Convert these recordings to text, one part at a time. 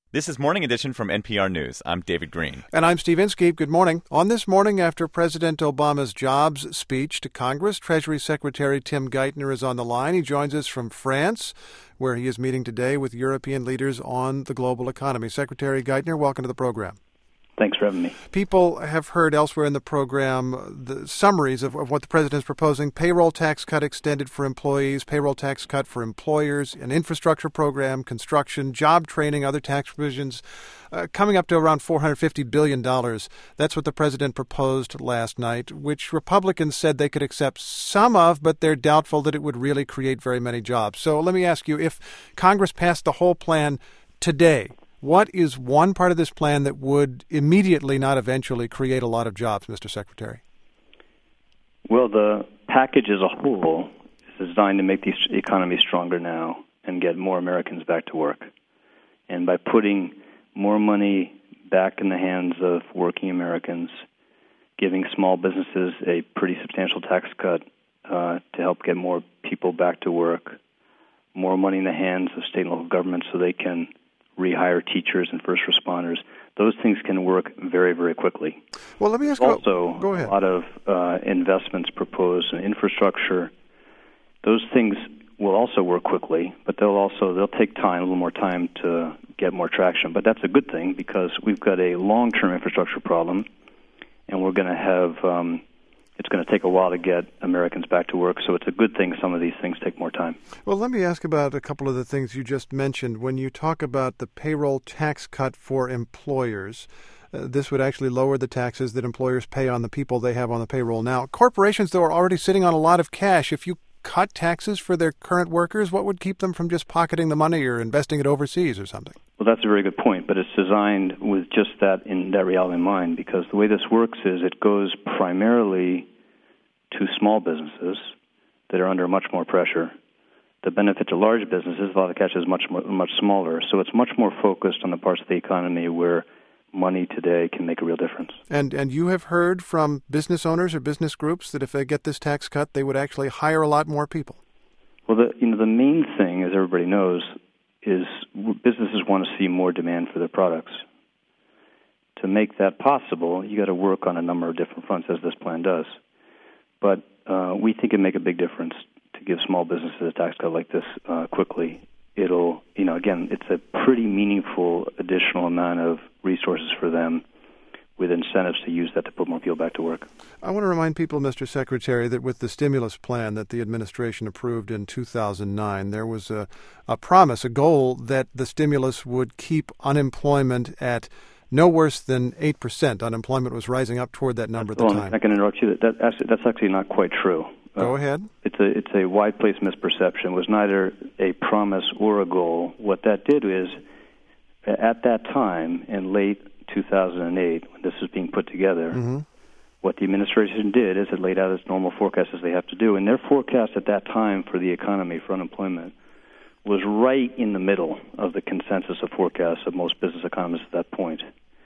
This is Morning Edition from NPR News. I'm David Green. And I'm Steve Inskeep. Good morning. On this morning, after President Obama's jobs speech to Congress, Treasury Secretary Tim Geithner is on the line. He joins us from France, where he is meeting today with European leaders on the global economy. Secretary Geithner, welcome to the program. Thanks for having me. People have heard elsewhere in the program the summaries of what the president is proposing. Payroll tax cut extended for employees, payroll tax cut for employers, an infrastructure program, construction, job training, other tax provisions, coming up to around $450 billion. That's what the president proposed last night, which Republicans said they could accept some of, but they're doubtful that it would really create very many jobs. So let me ask you, if Congress passed the whole plan today, what is one part of this plan that would immediately, not eventually, create a lot of jobs, Mr. Secretary? Well, the package as a whole is designed to make the economy stronger now and get more Americans back to work. And by putting more money back in the hands of working Americans, giving small businesses a pretty substantial tax cut to help get more people back to work, more money in the hands of state and local governments so they can rehire teachers and first responders, those things can work very, very quickly. Well, let me ask also go ahead. A lot of investments proposed in infrastructure. Those things will also work quickly, but they'll take time, a little more time to get more traction. But that's a good thing because we've got a long-term infrastructure problem, and we're going to have it's going to take a while to get Americans back to work, so it's a good thing some of these things take more time. Well, let me ask about a couple of the things you just mentioned. When you talk about the payroll tax cut for employers, this would actually lower the taxes that employers pay on the people they have on the payroll now. Corporations, though, are already sitting on a lot of cash. If you cut taxes for their current workers, what would keep them from just pocketing the money or investing it overseas or something? Well, that's a very good point, but it's designed with just that reality in mind, because the way this works is it goes primarily to small businesses that are under much more pressure. The benefit to large businesses, a lot of the cash is much smaller, so it's much more focused on the parts of the economy where money today can make a real difference. And you have heard from business owners or business groups that if they get this tax cut, they would actually hire a lot more people. Well, the main thing, as everybody knows, is businesses want to see more demand for their products. To make that possible, you got to work on a number of different fronts, as this plan does. But we think it'd make a big difference to give small businesses a tax cut like this quickly. It'll, again, it's a pretty meaningful additional amount of resources for them with incentives to use that to put more people back to work. I want to remind people, Mr. Secretary, that with the stimulus plan that the administration approved in 2009, there was a promise, a goal that the stimulus would keep unemployment at no worse than 8%. Unemployment was rising up toward that number at the time. I can interrupt you. That's actually not quite true. Go ahead. It's a wide-placed misperception. It was neither a promise or a goal. What that did is, at that time, in late 2008, when this was being put together, what the administration did is it laid out its normal forecast as they have to do. And their forecast at that time for the economy, for unemployment, was right in the middle of the consensus of forecasts of most business economists at that point.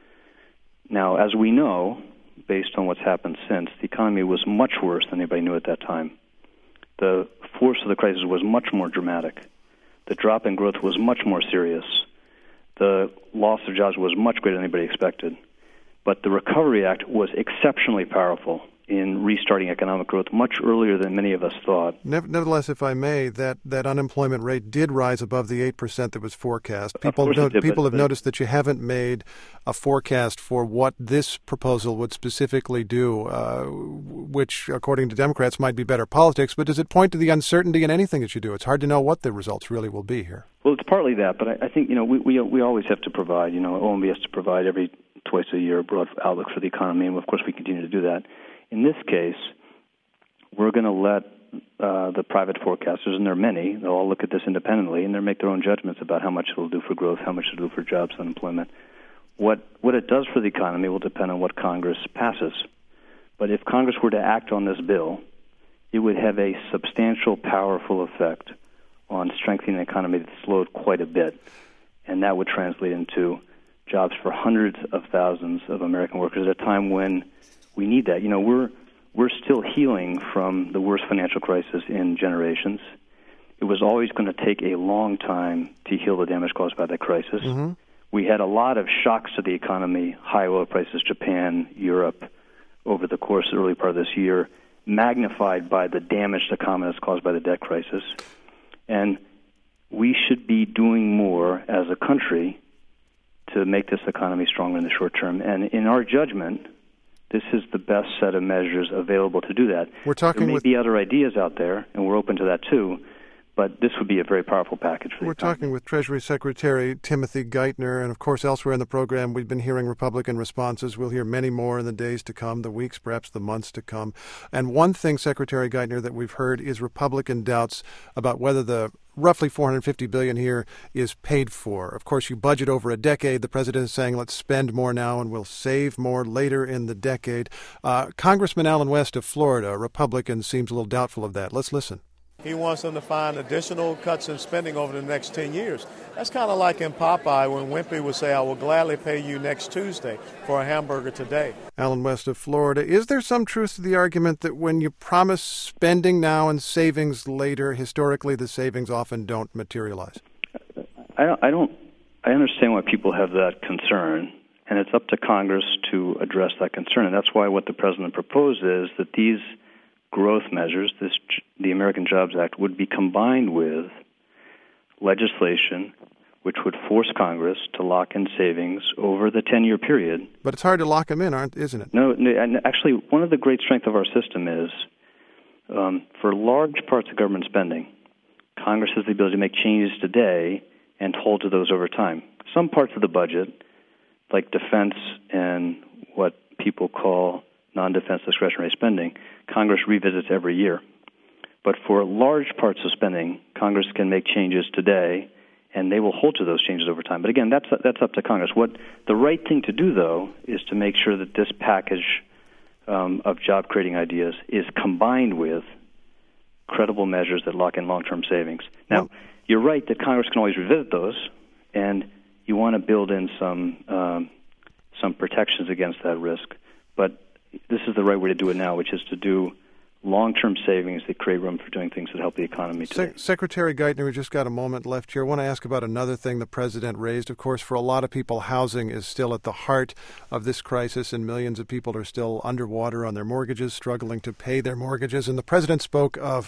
Now, as we know, based on what's happened since, the economy was much worse than anybody knew at that time. The force of the crisis was much more dramatic. The drop in growth was much more serious. The loss of jobs was much greater than anybody expected. But the Recovery Act was exceptionally powerful in restarting economic growth much earlier than many of us thought. Nevertheless, if I may, that unemployment rate did rise above the 8% that was forecast. People have noticed that you haven't made a forecast for what this proposal would specifically do, which, according to Democrats, might be better politics. But does it point to the uncertainty in anything that you do? It's hard to know what the results really will be here. Well, it's partly that, but I think we always have to provide. OMB has to provide every twice a year a broad outlook for the economy, and of course we continue to do that. In this case, we're going to let the private forecasters, and there are many, they'll all look at this independently, and they'll make their own judgments about how much it will do for growth, how much it will do for jobs and unemployment. What it does for the economy will depend on what Congress passes. But if Congress were to act on this bill, it would have a substantial, powerful effect on strengthening an economy that slowed quite a bit, and that would translate into jobs for hundreds of thousands of American workers at a time when we need that. We're still healing from the worst financial crisis in generations. It was always going to take a long time to heal the damage caused by that crisis. we had a lot of shocks to the economy, high oil prices, Japan, Europe, over the course of the early part of this year, magnified by the damage to confidence caused by the debt crisis. And we should be doing more as a country to make this economy stronger in the short term. And in our judgment, this is the best set of measures available to do that. There may be other ideas out there, and we're open to that too, but this would be a very powerful package for the economy. We're talking with Treasury Secretary Timothy Geithner, and of course elsewhere in the program we've been hearing Republican responses. We'll hear many more in the days to come, the weeks, perhaps the months to come. And one thing, Secretary Geithner, that we've heard is Republican doubts about whether the roughly $450 billion here is paid for. Of course, you budget over a decade. The president is saying, let's spend more now and we'll save more later in the decade. Congressman Allen West of Florida, a Republican, seems a little doubtful of that. Let's listen. He wants them to find additional cuts in spending over the next 10 years. That's kind of like in Popeye when Wimpy would say, I will gladly pay you next Tuesday for a hamburger today. Allen West of Florida. Is there some truth to the argument that when you promise spending now and savings later, historically the savings often don't materialize? I understand why people have that concern, and it's up to Congress to address that concern. And that's why what the president proposed is that these growth measures, the American Jobs Act, would be combined with legislation which would force Congress to lock in savings over the 10-year period. But it's hard to lock them in, isn't it? No, and actually one of the great strengths of our system is for large parts of government spending, Congress has the ability to make changes today and hold to those over time. Some parts of the budget, like defense and what people call non-defense discretionary spending, Congress revisits every year. But for large parts of spending, Congress can make changes today, and they will hold to those changes over time. But again, that's up to Congress. What the right thing to do, though, is to make sure that this package of job-creating ideas is combined with credible measures that lock in long-term savings. Now, you're right that Congress can always revisit those, and you want to build in some protections against that risk. But this is the right way to do it now, which is to do long-term savings that create room for doing things that help the economy today. Secretary Geithner, we just got a moment left here. I want to ask about another thing the president raised. Of course, for a lot of people, housing is still at the heart of this crisis, and millions of people are still underwater on their mortgages, struggling to pay their mortgages. And the president spoke of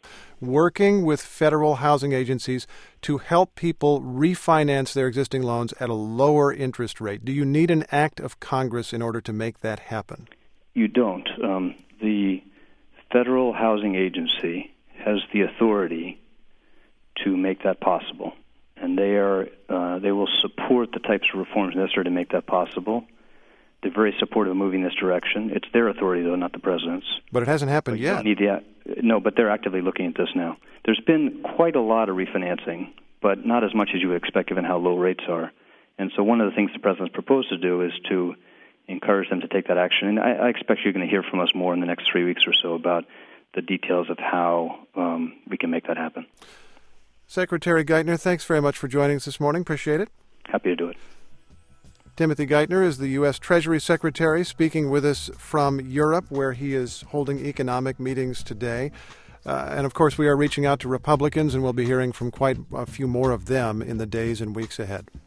working with federal housing agencies to help people refinance their existing loans at a lower interest rate. Do you need an act of Congress in order to make that happen? You don't. The Federal Housing Agency has the authority to make that possible, and they will support the types of reforms necessary to make that possible. They're very supportive of moving this direction. It's their authority, though, not the president's. But it hasn't happened yet. No, but they're actively looking at this now. There's been quite a lot of refinancing, but not as much as you would expect given how low rates are. And so one of the things the president's proposed to do is to encourage them to take that action. And I expect you're going to hear from us more in the next 3 weeks or so about the details of how we can make that happen. Secretary Geithner, thanks very much for joining us this morning. Appreciate it. Happy to do it. Timothy Geithner is the U.S. Treasury Secretary, speaking with us from Europe, where he is holding economic meetings today. And, of course, we are reaching out to Republicans, and we'll be hearing from quite a few more of them in the days and weeks ahead.